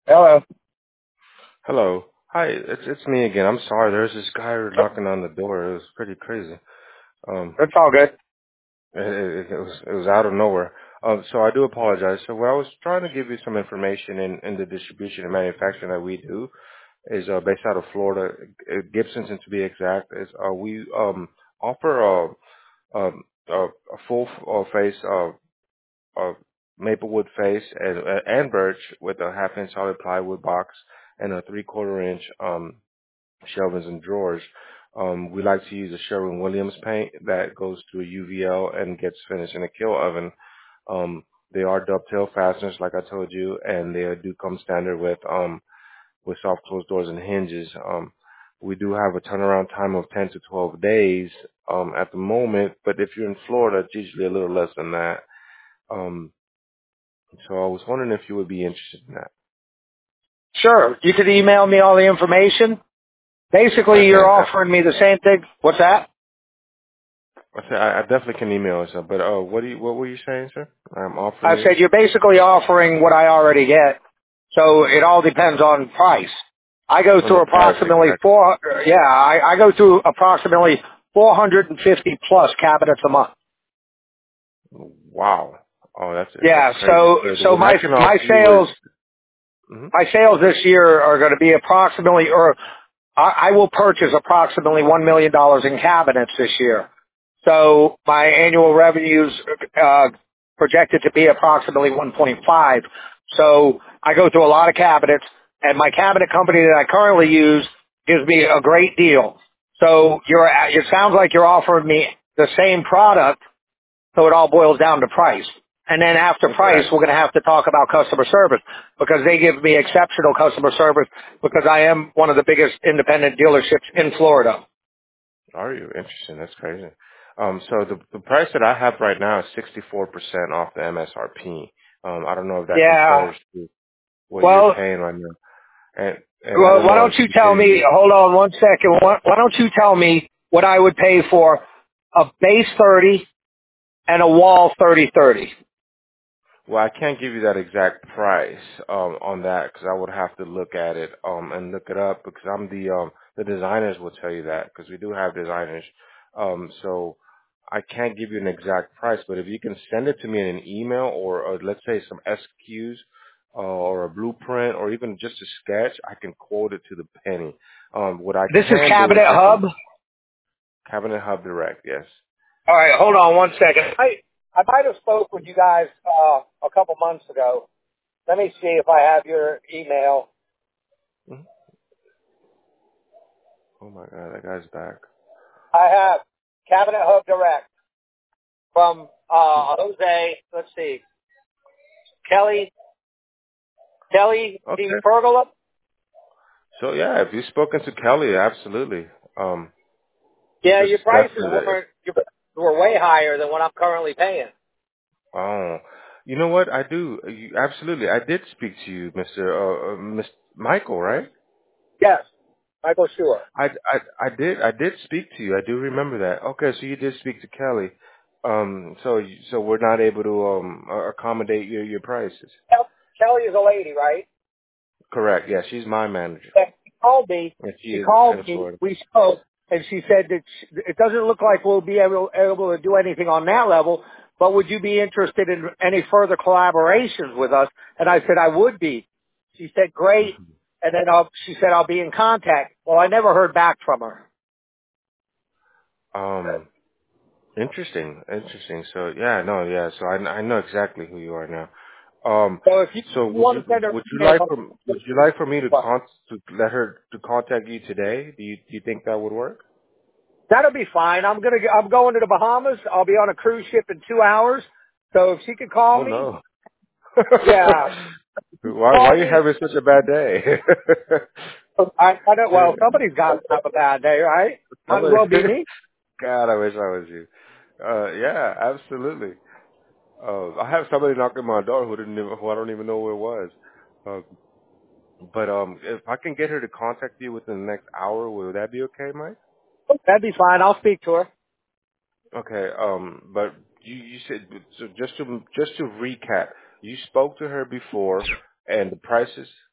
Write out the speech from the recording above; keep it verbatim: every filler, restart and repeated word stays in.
Hello. Hello. Hi, it's it's me again. I'm sorry. There's this guy knocking on the door. It was pretty crazy. Um, That's all good. it, it, it was it was out of nowhere. Um, so I do apologize. So what I was trying to give you some information in, in the distribution and manufacturing that we do is uh, based out of Florida, uh, Gibson's, and to be exact, is uh, we um offer a um a, a full uh, face uh, uh Maplewood face and and birch with a half inch solid plywood box and a three quarter inch um shelvings and drawers. Um, we like to use a Sherwin-Williams paint that goes through U V L and gets finished in a kill oven. Um, they are dovetail fasteners, like I told you, and they do come standard with um, with soft closed doors and hinges. Um, we do have a turnaround time of ten to twelve days um, at the moment, but if you're in Florida, it's usually a little less than that. Um, so I was wondering if you would be interested in that. Sure. You could email me all the information. I Basically, you're can. offering me the same thing. What's that? I said I, I definitely can email it, sir. But uh, what do you, what were you saying, sir? I'm I offering you. said you're basically offering what I already get. So it all depends on price. I go On the through price, approximately exactly. four, yeah, I, I go through approximately four hundred fifty plus cabinets a month. Wow. Oh, that's that's Yeah, crazy. so, So so what I my, can my offer you is, sales, hmm my sales this year are going to be approximately, or I, I will purchase approximately one million dollars in cabinets this year. So my annual revenues uh, projected to be approximately one point five. So I go through a lot of cabinets, and my cabinet company that I currently use gives me a great deal. So you're, it sounds like you're offering me the same product, so it all boils down to price. And then after price, we're exactly. going to have to talk about customer service because they give me exceptional customer service because I am one of the biggest independent dealerships in Florida. Are you interesting? That's crazy. Um, so the the price that I have right now is sixty-four percent off the M S R P. Um, I don't know if that Yeah. compares to what you're Well, paying right now, and and I well, don't why know don't if you you tell me, can. hold on one second. Why, why don't you tell me what I would pay for a base thirty and a wall thirty thirty? Well, I can't give you that exact price um, on that because I would have to look at it um, and look it up because I'm the um, the designers will tell you that because we do have designers. Um, so I can't give you an exact price, but if you can send it to me in an email or, or let's say some S Qs uh, or a blueprint or even just a sketch, I can quote it to the penny. Um, what I This is can do is Cabinet I Hub. can Cabinet Hub Direct, yes. All right, hold on one second. I, I might have spoke with you guys uh, a couple months ago. Let me see if I have your email. Mhm. Oh my God, that guy's back. I have Cabinet Hub Direct from uh, Jose. Let's see, Kelly Kelly D. Okay. Pergola. So yeah, if you've spoken to Kelly, absolutely. Um, Yeah, just your prices definitely. were were way higher than what I'm currently paying. Oh, you know what? I do. You, absolutely. I did speak to you, Mister Uh, uh, Mister Michael, right? Yes, Michael Sure. I, I, I did. I did speak to you. I do remember that. Okay, so you did speak to Kelly. Um, so you, so we're not able to um uh, accommodate your your prices. Kel- Kelly is a lady, right? Correct. Yeah, she's my manager, Yeah, she called me. and she She is called in me. Florida. We spoke, and she said that sh it doesn't look like we'll be able, able to do anything on that level. But would you be interested in any further collaborations with us? And I said I would be. She said great, and then I'll, she said I'll be in contact. Well, I never heard back from her. Um, interesting, interesting. So yeah, no, yeah. So I I know exactly who you are now. Um, So if you so would want you to send her would you like email, for would you like for me to well, con to let her to contact you today? Do you do you think that would work? that'll be fine. I'm gonna. I'm going to the Bahamas. I'll be on a cruise ship in two hours. So if she could call Oh me, no. yeah, why why call are you me. having such a bad day? I, I don't, well, somebody's got to have a bad day, right? Might as Somebody, well be me. God, I wish I was you. Uh, yeah, absolutely. Uh, I have somebody knocking my door who didn't even, who I don't even know who it was. Uh, but um, if I can get her to contact you within the next hour, will that be okay, Mike? That'd be fine. I'll speak to her. Okay. Um, but you you said so just to just to recap, you spoke to her before, and the prices.